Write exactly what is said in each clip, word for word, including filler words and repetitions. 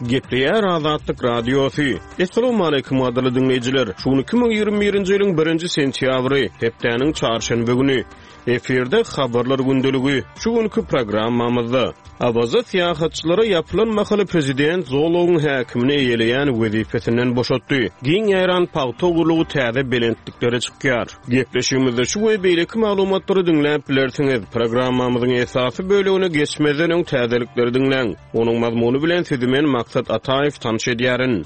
Gepleyer Azatlyk Radiosu. Assalamu alaykum adly dinleyijiler. Şunu iki bin ýygrimi birinji ýylyň birinji sentýabry, hepdeniň çarşanby güni eferde habarlar gündeligi. Şu günkü programmamyzda Awaza siýasatçylary ýapylan mahaly prezident Zolowyň häkimini eýeleýän wezifesinden boşatdy. Giň ýaran pagtoglugy täze belentlikleri çykýar. Gepleşigimizde şu we beýleki maglumatlary dinläp bilersiňiz. Programmamyzyň esasy bölegine geçmeden öň täzelikleri dinleň. Onuň mazmuny bilen sizi men Maksat Ataýew tanış edýärin.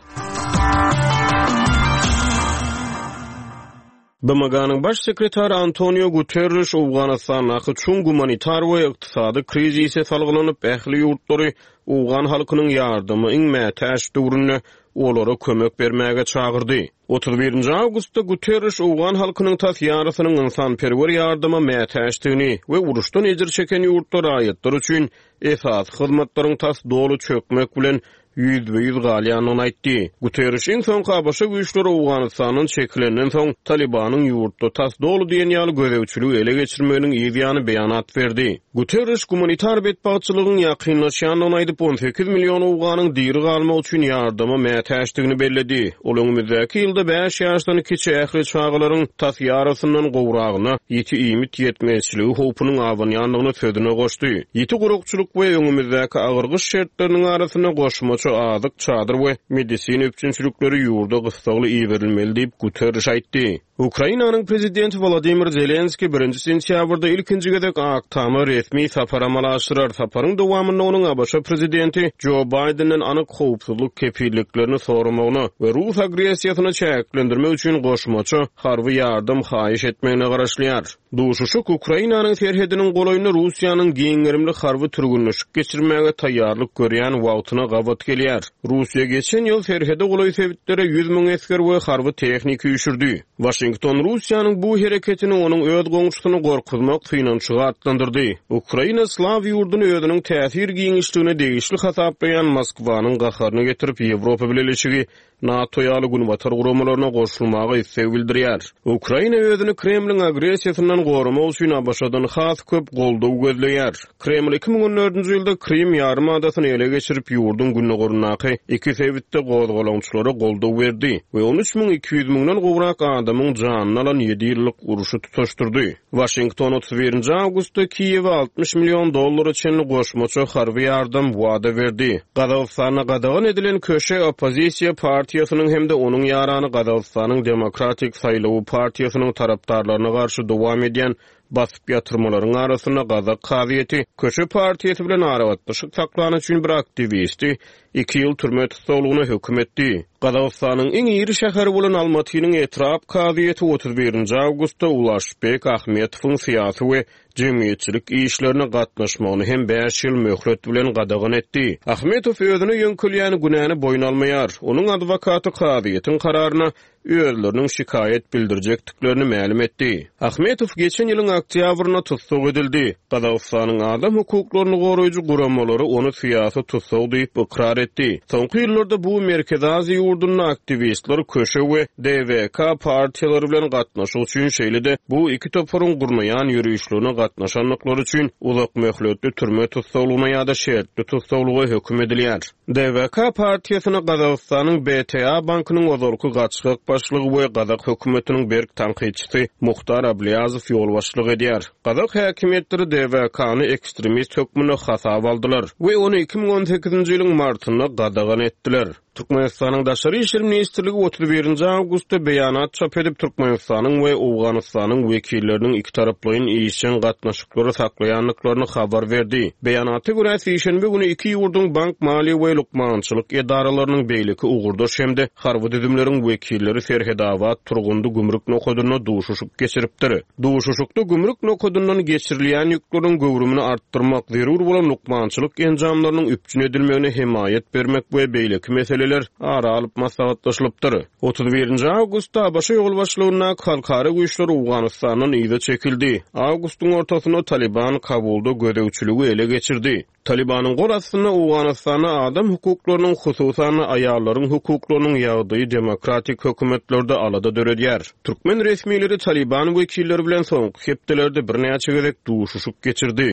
B M G'nyň baş sekretary Antonio Guterres Awganystana üçin humanitar we ykdysady krizise salgylanyp ähli ýurtlary Awgan halkynyň ýardymy iň mätäş döwründe olary kömek bermäge çagyrdy. otuz birinji awgustda Guterres Awgan halkynyň tas ýarasynyň insanperwer ýardyma mätäşdigini we uruşdan ejir çeken ýurtlara aýatlar üçin esas hyzmatlaryň tas dolu çökmek bilen yüz ve yüz galyanlygyny aýtdy. Guterres'in soňky başa güýçleri Awganystanyň çekilenden soň Talibanyň ýurtda tas dolu diýen ýaly gözegçiligi ele geçirmeginiň ýygyany beýanat berdi. Guterres humanitar betbaçylygyň ýakynlaşýanyny aýdyp on sekiz million Awganyň diri galmak üçin ýardyma mätäşdigini bellädi. Ol öňümüzdäki ýylda beş ýaşdan kiçi ähli çağlaryň tas ýarasyndan gowragyna ýeti ýmit ýetmezçiligi howpunyň awanýanlygyny sözüne goşdy. Ýeti gurukçuluk we öňümüzdäki agyrgyş şertleriniň arasyna goşmaçy adyk çadyr we medisina üçinçilikleri ýurda gysgaly iýerilmeli diýip Guterres aýtdy. Ukrainanyň prezidenti Volodymyr Zelenski birinji sentýabrda ilkinji gezek aktamy resmi sapar amalaşdyrar. Saparyň dowamynda onuň Abaşa prezidenti Joe Biden'in anyk howpsuzlyk kepilliklerini soramagyny we Rus agresiýasyny çäklendirmek üçin goşmaçy harby ýardym haýyş etmegine garaşlýar. Duşuşuk Ukrainanyň serhediniň golaýyny Russiýanyň giňerimli harby türgünleşik geçirmäge taýýarlyk görýän wagtyna gabat gelýär. Russiýa geçen ýyl serhede golaý sebitlere yüz miň esker we harby tehnika ýüşürdi. Washington Russiýanyň bu hereketini onuň öz goňşusyny gorkuzmak finançyga atlandyrdy. Ukraina Slav ýurduny özüniň täsir giňişligine degişli hasaplayan Moskwanyň gaharyny getirip Ýewropa bileşigi NATO ýaly günbatar guramalaryna goşulmagy istek bildirýär. Ukraina özüni Kremliň agresiýasyndan gorumak üçin Abaşadan has köp goldaw gözleýär. Kreml iki bin on dördünji ýylda Krim ýarymadasyny ele geçirip ýurdun günni gorunaky iki sebitde gozgalançylara goldaw berdi we on üç miň iki ýüz miňden gowrak adamyň janyny alan ýedi ýyllyk uruşy tutaşdyrdy. Washington otuz birinji awgustda Kiýewe altmış million dollar üçin goşmaçy harby ýardym wada berdi. Gazagystana gadagan edilen köşe opozisiýa partiýasynyň hemde onuň ýarany Gazagystanyň Demokratik Saýlawy partiýasynyň tarapdarlaryna garşy dowam edýän basyp ýatyrmalaryň arasyna Gazak Kaziýeti köşe partiýasy bilen arabatlyşyk saklanan üçin bir aktivisti iki ýyl türme tutulgyny hökm etdi. Gazagystanyň iň iri şäheri bolan Almatynyň etrap Kaziýeti otuz birinji awgustda Ulaşbek Ahmetowyň syýasy we jemgyýetçilik işlerine gatnaşmagyny hem beş ýyl möhlet bilen gadagan etdi. Ahmetow özüni ýönkülýän günäni boyun almaýar. Onuň adwokaty Kaziýetiň kararyna üýelleriniň şikayet bildirjekdiklerini ma'lum etdi. Ahmetow geçen ýylyň oktýabryna tutsak edildi. Gazagystanyň adam hukuklaryny goraýjy guramalary onu syýasy tutsak diýip ikrar etdi. Soňky ýyllarda bu Merkez Aziýa ýurdunyň aktivistleri köşe we D W K partiýalary bilen gatnaşyk üçin şeýlede bu iki toparyň gurnaýan ýürüýüşlerine gatnaşanlyklary üçin uzak möhletli türme tutsaklygyna ýa-da şertli tutsaklyga hökm edilýär. D W K partiýasyna Gazagystanyň B T A bankynyň ozorky gaçyk başlygy we Gazak hökümetiniň berk tanqidçisi Muhtar Ablyazov ýol başlyk edýär. Gazak häkimetleri D W K'ny ekstremist hökmüne hasap aldylar we onu iki bin on sekizinji ýylyň martynda gadagan etdiler. Türkmenistanyň Daşary işler ministrligi otuz birinji awgustda beýanat çap edip Türkmenistanyň we Awganystanyň wekilleriniň iki taraplyň işin gatnaşyklary saklaýanlyklaryny habar berdi. Beýanaty görä şeýşembe güni iki ýurdun bank, maliýe we lukmançylyk edaralarynyň beýleki ugurdaş hemde harby düzümleriň wekilleri Serhedawat turgundy gümrük nokodyna duşuşyk geçiripdir. Duşuşykda gümrük nokodyndan geçirilýän ýükleriň göwrümini artdyrmak zerur bolan lukmançylyk enjamlarynyň üpçün edilmegine himayet bermek we beýleki meseleler ara alyp maslahatlaşylypdyr. otuz birinji awgustda Abaşa ýol başlygyna halkara güýçler Awganystanyň ýyda çekildi. Awgustyň ortasyna Taliban Kabulda gödäwçiligi ele geçirdi. Talibanyň gorasyna Awganystana adam hukuklarynyň hususan aýallaryň hukuklarynyň ýagdaýy demokratik hökümetlerde alada döredýär. Türkmen resmiýetleri Taliban wekilleri bilen soňky hepdelerde bir näçe gezek duşuşyk geçirdi.